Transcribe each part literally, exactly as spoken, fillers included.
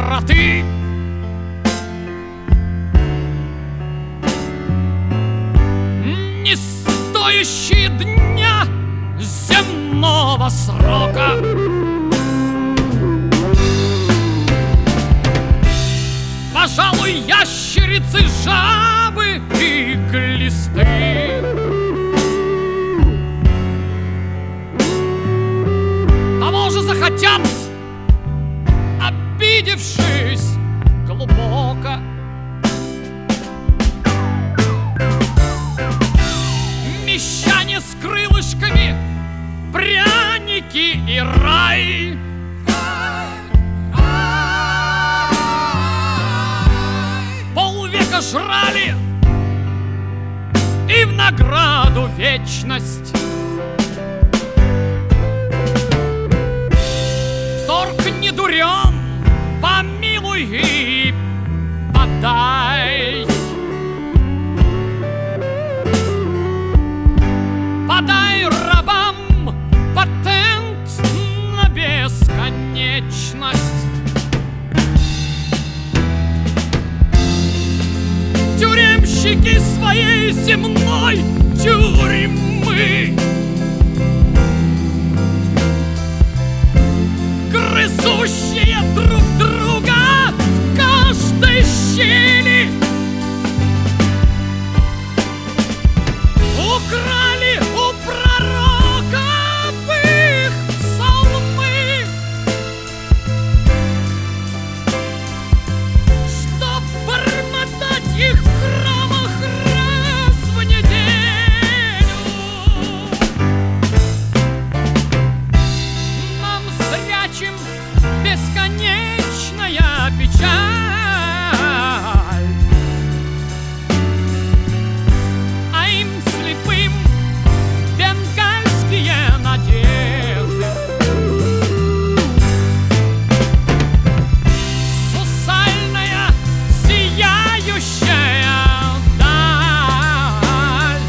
доброты. Не стоящие дня земного срока. Пожалуй, ящерицы, жабы и глисты. Того же захотят, обидевшись глубоко. Мещане с крылышками, пряники и рай. Полвека жрали и в награду вечность. Торг не дурен, помилуй и подай. Подай рабам патент на бесконечность. Тюремщики своей земной тюрьмы, грызущие друг друга в каждой щели, украли у пророков их псалмы, чтоб бормотать их в храмах раз в неделю. Нам, зрячим, бесконечная печаль, а им, слепым, бенгальские надежды. Сусальная, сияющая даль,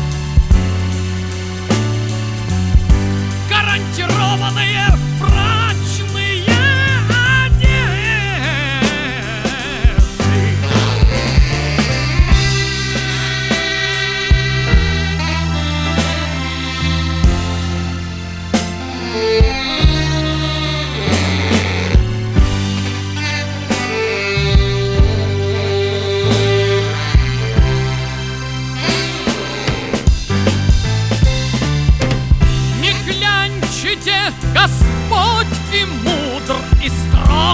гарантированные брачные одежды. Не клянчите, Господь и мудр, и строг.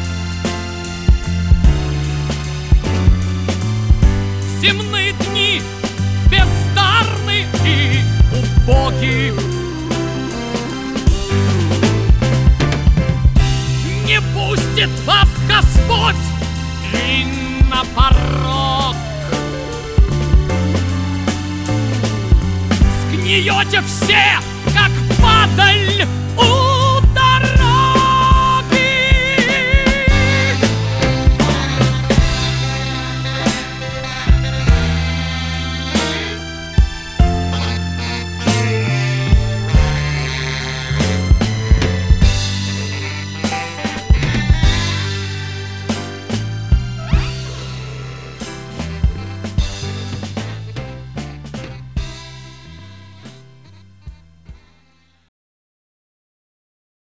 Земные дни бездарны и убоги. Не пустит вас Господь и на порог. Сгниете все, как падаль у